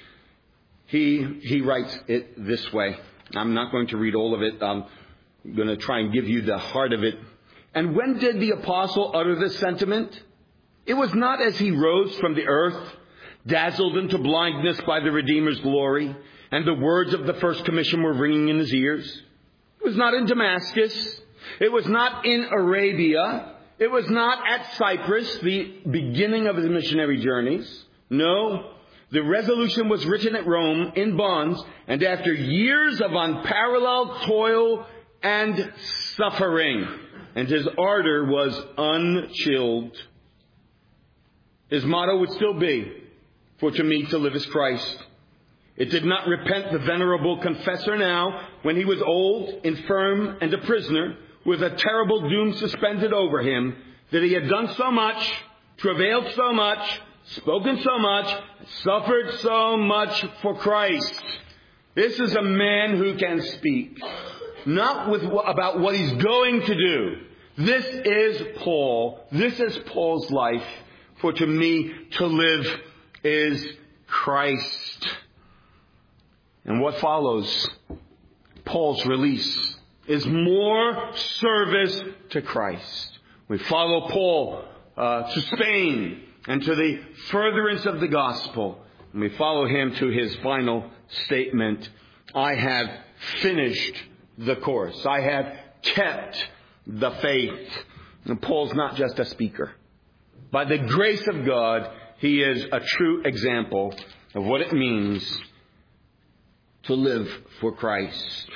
he writes it this way. I'm not going to read all of it. I'm going to try and give you the heart of it. And when did the apostle utter this sentiment? It was not as he rose from the earth, dazzled into blindness by the Redeemer's glory, and the words of the first commission were ringing in his ears. It was not in Damascus. It was not in Arabia. It was not at Cyprus, the beginning of his missionary journeys. No, the resolution was written at Rome in bonds, and after years of unparalleled toil and suffering, and his ardor was unchilled. His motto would still be, for to me to live is Christ. It did not repent the venerable confessor now, when he was old, infirm, and a prisoner, with a terrible doom suspended over him, that he had done so much, travailed so much, spoken so much, suffered so much for Christ. This is a man who can speak, not about what he's going to do. This is Paul. This is Paul's life. For to me to live is Christ. And what follows Paul's release is more service to Christ. We follow Paul to Spain and to the furtherance of the gospel. And we follow him to his final statement. I have finished the course. I have kept the faith. And Paul's not just a speaker. By the grace of God, he is a true example of what it means to live for Christ.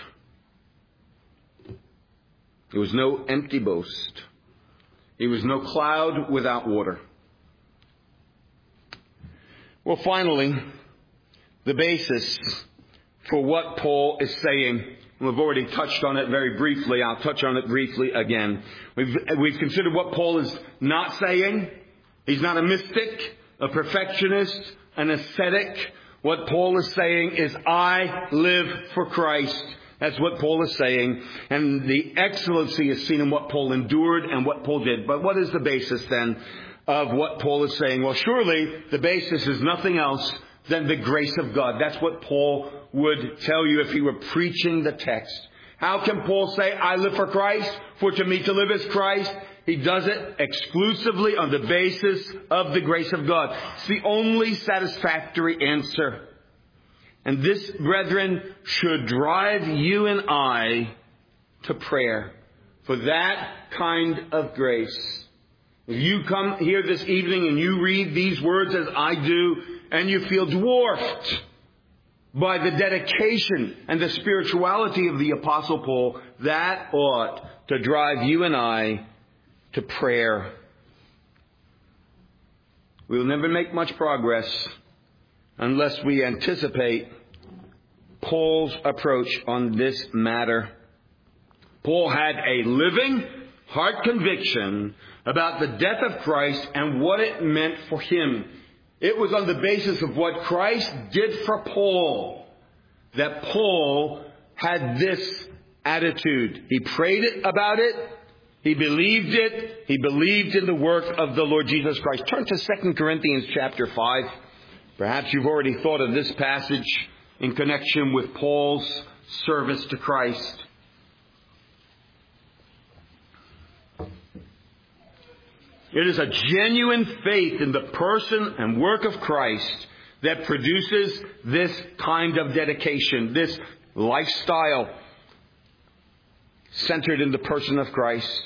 It was no empty boast. It was no cloud without water. Well, finally, the basis for what Paul is saying. We've already touched on it very briefly. I'll touch on it briefly again. We've considered what Paul is not saying. He's not a mystic, a perfectionist, an ascetic. What Paul is saying is, I live for Christ. That's what Paul is saying. And the excellency is seen in what Paul endured and what Paul did. But what is the basis then of what Paul is saying? Well, surely the basis is nothing else than the grace of God. That's what Paul would tell you if he were preaching the text. How can Paul say, I live for Christ, for to me to live is Christ? He does it exclusively on the basis of the grace of God. It's the only satisfactory answer. And this, brethren, should drive you and I to prayer for that kind of grace. If you come here this evening and you read these words as I do, and you feel dwarfed by the dedication and the spirituality of the Apostle Paul, that ought to drive you and I to prayer. We will never make much progress unless we anticipate Paul's approach on this matter. Paul had a living heart conviction about the death of Christ and what it meant for him. It was on the basis of what Christ did for Paul that Paul had this attitude. He prayed about it. He believed it. He believed in the work of the Lord Jesus Christ. Turn to 2 Corinthians chapter 5. Perhaps you've already thought of this passage in connection with Paul's service to Christ. It is a genuine faith in the person and work of Christ that produces this kind of dedication, this lifestyle centered in the person of Christ.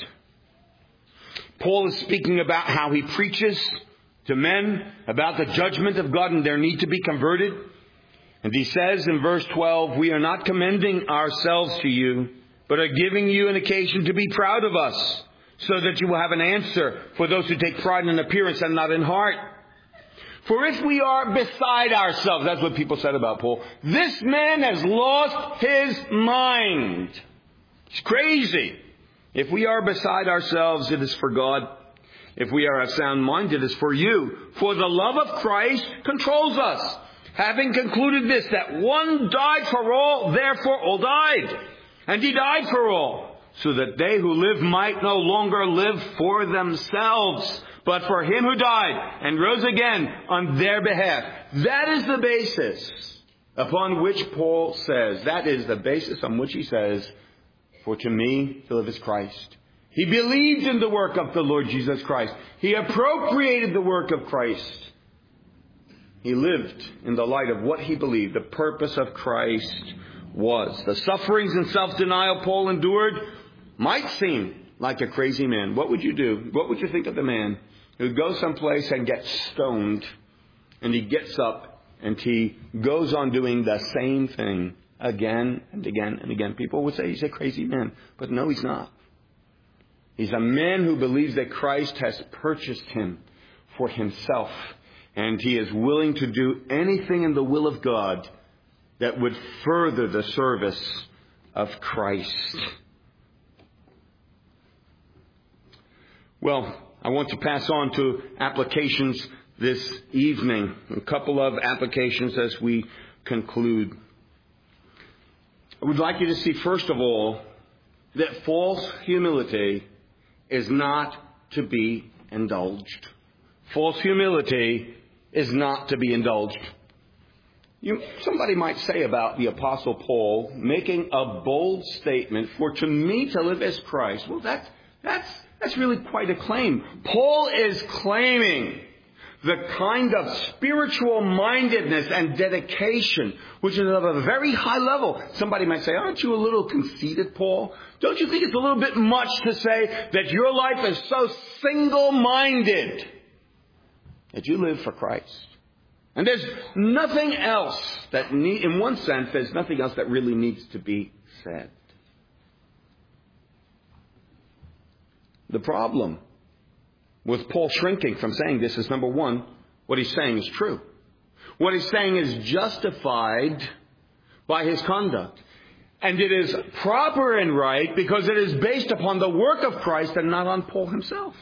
Paul is speaking about how he preaches to men about the judgment of God and their need to be converted. And he says in verse 12, we are not commending ourselves to you, but are giving you an occasion to be proud of us, so that you will have an answer for those who take pride in appearance and not in heart. For if we are beside ourselves, that's what people said about Paul, this man has lost his mind. He's crazy. If we are beside ourselves, it is for God. If we are of sound mind, it is for you. For the love of Christ controls us, having concluded this, that one died for all, therefore all died. And he died for all, so that they who live might no longer live for themselves, but for him who died and rose again on their behalf. That is the basis upon which Paul says, that is the basis on which he says, for to me to live is Christ. He believed in the work of the Lord Jesus Christ. He appropriated the work of Christ. He lived in the light of what he believed the purpose of Christ was. The sufferings and self-denial Paul endured might seem like a crazy man. What would you do? What would you think of the man who goes someplace and gets stoned, and he gets up and he goes on doing the same thing again and again and again? People would say he's a crazy man, but no, he's not. He's a man who believes that Christ has purchased him for himself, and he is willing to do anything in the will of God that would further the service of Christ. Well, I want to pass on to applications this evening. A couple of applications as we conclude. I would like you to see, first of all, that false humility is not to be indulged. False humility is not to be indulged. Somebody might say about the Apostle Paul making a bold statement, for to me to live as Christ. Well, that's really quite a claim. Paul is claiming the kind of spiritual mindedness and dedication which is of a very high level. Somebody might say, aren't you a little conceited, Paul? Don't you think it's a little bit much to say that your life is so single-minded that you live for Christ? And there's nothing else in one sense, there's nothing else that really needs to be said. The problem with Paul shrinking from saying this is, number one, what he's saying is true. What he's saying is justified by his conduct. And it is proper and right because it is based upon the work of Christ and not on Paul himself.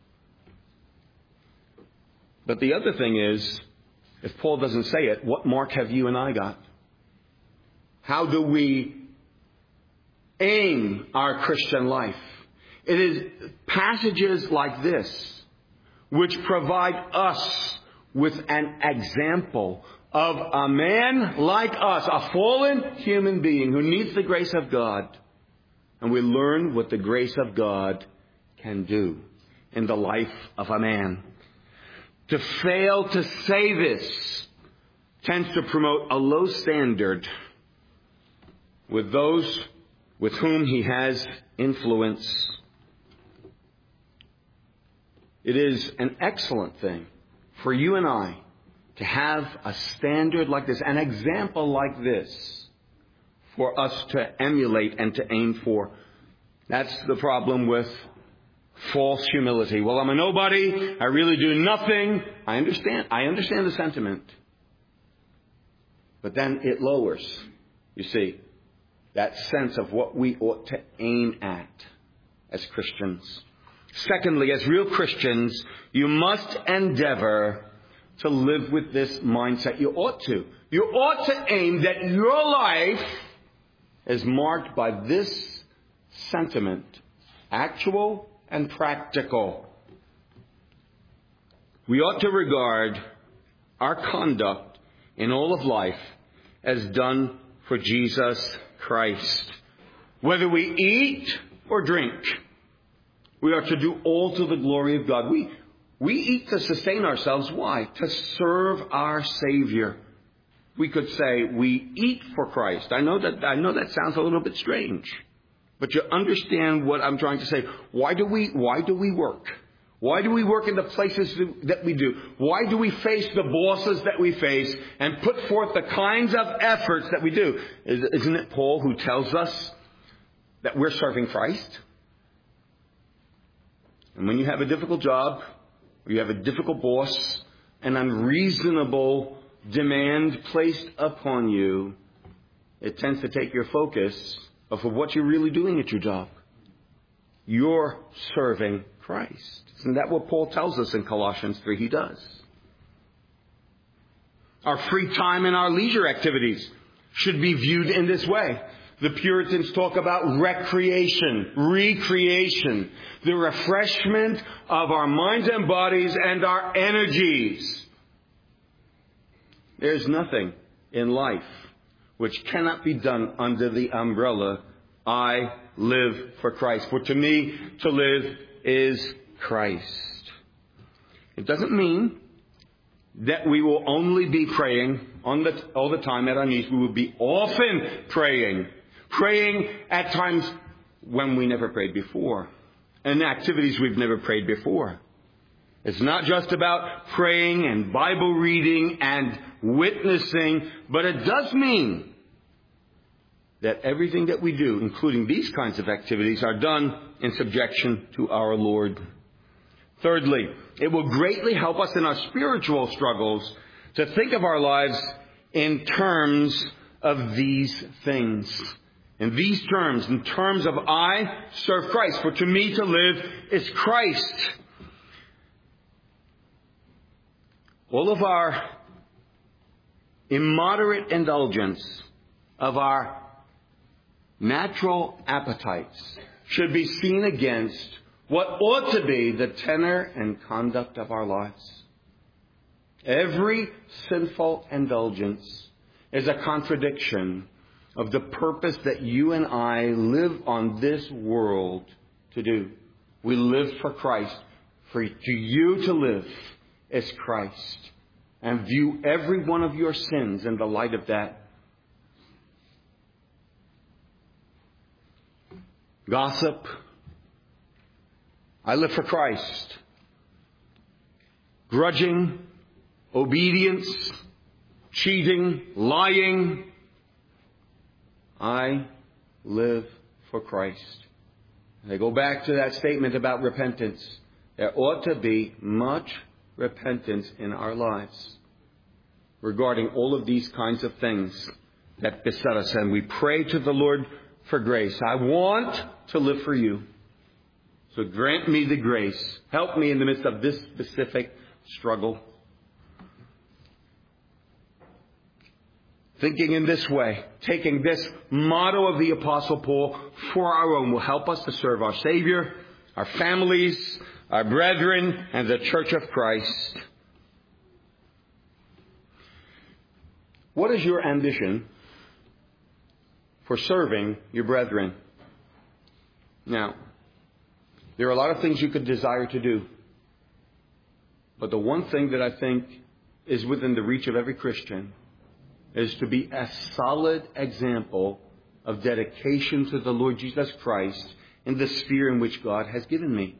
But the other thing is, if Paul doesn't say it, what mark have you and I got? How do we aim our Christian life? It is passages like this which provide us with an example of a man like us, a fallen human being who needs the grace of God. And we learn what the grace of God can do in the life of a man. To fail to say this tends to promote a low standard with those with whom he has influence. It is an excellent thing for you and I to have a standard like this, an example like this, for us to emulate and to aim for. That's the problem with false humility. Well, I'm a nobody. I really do nothing. I understand the sentiment. But then it lowers, you see, that sense of what we ought to aim at as Christians. Secondly, as real Christians, you must endeavor to live with this mindset. You ought to. You ought to aim that your life is marked by this sentiment, actual and practical. We ought to regard our conduct in all of life as done for Jesus Christ. Whether we eat or drink, we are to do all to the glory of God. We eat to sustain ourselves. Why? To serve our Savior. We could say we eat for Christ. I know that sounds a little bit strange, but you understand what I'm trying to say. Why do we work? Why do we work in the places that we do? Why do we face the bosses that we face and put forth the kinds of efforts that we do? Isn't it Paul who tells us that we're serving Christ? And when you have a difficult job, or you have a difficult boss, an unreasonable demand placed upon you, it tends to take your focus off of what you're really doing at your job. You're serving Christ. Isn't that what Paul tells us in Colossians 3? He does. Our free time and our leisure activities should be viewed in this way. The Puritans talk about recreation, recreation, the refreshment of our minds and bodies and our energies. There's nothing in life which cannot be done under the umbrella, I live for Christ. For to me, to live is Christ. It doesn't mean that we will only be praying all the time at our knees. We will be often praying at times when we never prayed before, and activities we've never prayed before. It's not just about praying and Bible reading and witnessing, but it does mean that everything that we do, including these kinds of activities, are done in subjection to our Lord. Thirdly, it will greatly help us in our spiritual struggles to think of our lives in terms of these things. In these terms, in terms of I serve Christ, for to me to live is Christ. All of our immoderate indulgence of our natural appetites should be seen against what ought to be the tenor and conduct of our lives. Every sinful indulgence is a contradiction of the purpose that you and I live on this world to do. We live for Christ. For you to live is Christ. And view every one of your sins in the light of that. Gossip. I live for Christ. Grudging, obedience, cheating, lying. I live for Christ. And I go back to that statement about repentance. There ought to be much repentance in our lives regarding all of these kinds of things that beset us. And we pray to the Lord for grace. I want to live for you. So grant me the grace. Help me in the midst of this specific struggle. Thinking in this way, taking this motto of the Apostle Paul for our own, will help us to serve our Savior, our families, our brethren, and the Church of Christ. What is your ambition for serving your brethren? Now, there are a lot of things you could desire to do. But the one thing that I think is within the reach of every Christian is to be a solid example of dedication to the Lord Jesus Christ in the sphere in which God has given me.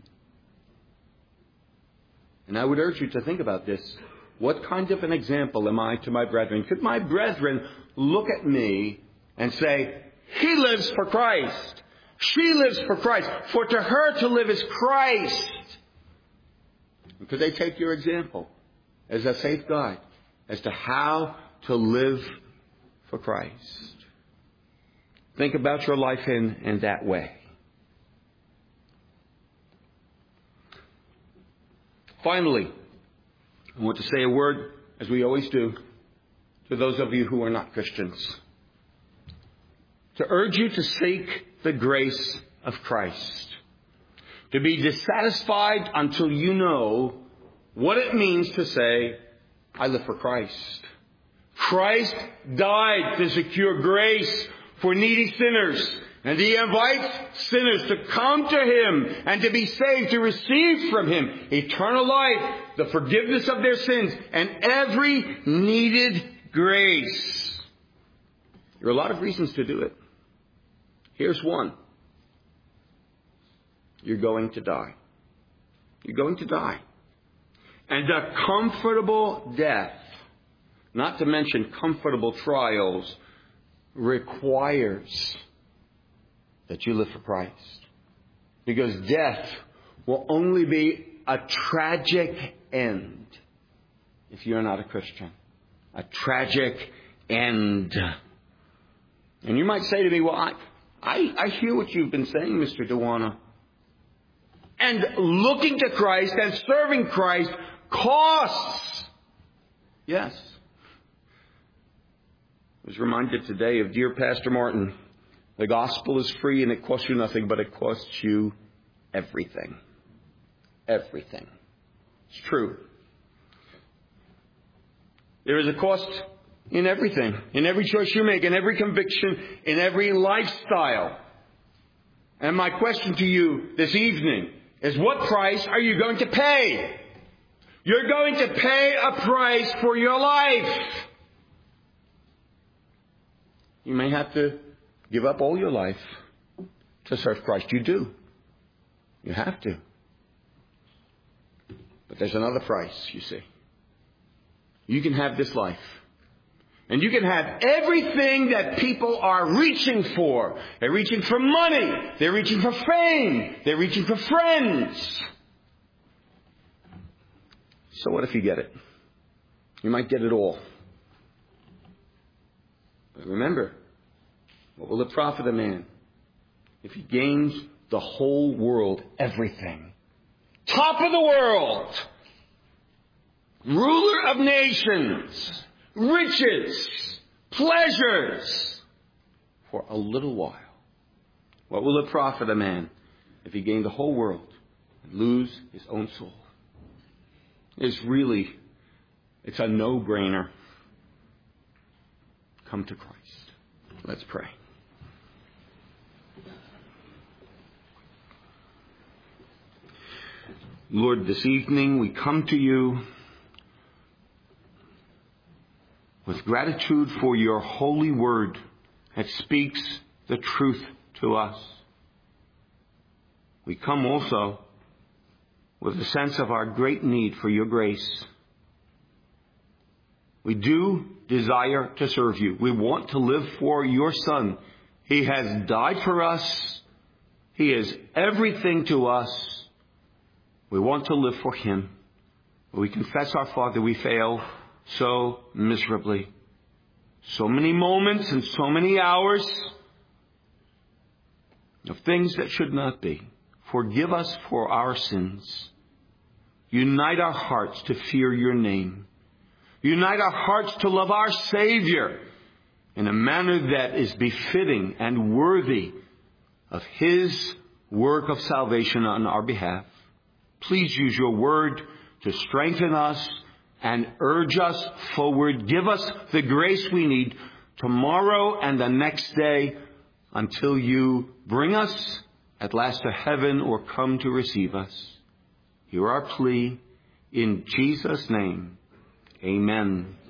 And I would urge you to think about this. What kind of an example am I to my brethren? Could my brethren look at me and say, he lives for Christ. She lives for Christ. For to her to live is Christ. And could they take your example as a safe guide as to how to live for Christ? Think about your life in that way. Finally, I want to say a word, as we always do, to those of you who are not Christians. To urge you to seek the grace of Christ. To be dissatisfied until you know what it means to say, I live for Christ. Christ died to secure grace for needy sinners. And He invites sinners to come to Him and to be saved, to receive from Him eternal life, the forgiveness of their sins, and every needed grace. There are a lot of reasons to do it. Here's one. You're going to die. You're going to die. And a comfortable death, not to mention comfortable trials, requires that you live for Christ. Because death will only be a tragic end if you're not a Christian. A tragic end. And you might say to me, well, I hear what you've been saying, Mr. Dewana. And looking to Christ and serving Christ costs. Yes. I was reminded today of dear Pastor Martin. The gospel is free and it costs you nothing, but it costs you everything. Everything. It's true. There is a cost in everything. In every choice you make, in every conviction, in every lifestyle. And my question to you this evening is, what price are you going to pay? You're going to pay a price for your life. You may have to give up all your life to serve Christ. You do. You have to. But there's another price, you see. You can have this life. And you can have everything that people are reaching for. They're reaching for money. They're reaching for fame. They're reaching for friends. So what if you get it? You might get it all. But remember, what will it profit a man if he gains the whole world, everything? Top of the world, ruler of nations, riches, pleasures, for a little while. What will it profit a man if he gain the whole world and lose his own soul? It's a no-brainer. Come to Christ. Let's pray. Lord, this evening we come to you with gratitude for your holy word that speaks the truth to us. We come also with a sense of our great need for your grace. We do desire to serve you. We want to live for your Son. He has died for us. He is everything to us. We want to live for Him. We confess, our Father, we fail so miserably. So many moments and so many hours of things that should not be. Forgive us for our sins. Unite our hearts to fear your name. Unite our hearts to love our Savior in a manner that is befitting and worthy of His work of salvation on our behalf. Please use your word to strengthen us and urge us forward. Give us the grace we need tomorrow and the next day until you bring us at last to heaven or come to receive us. Hear our plea in Jesus' name. Amen.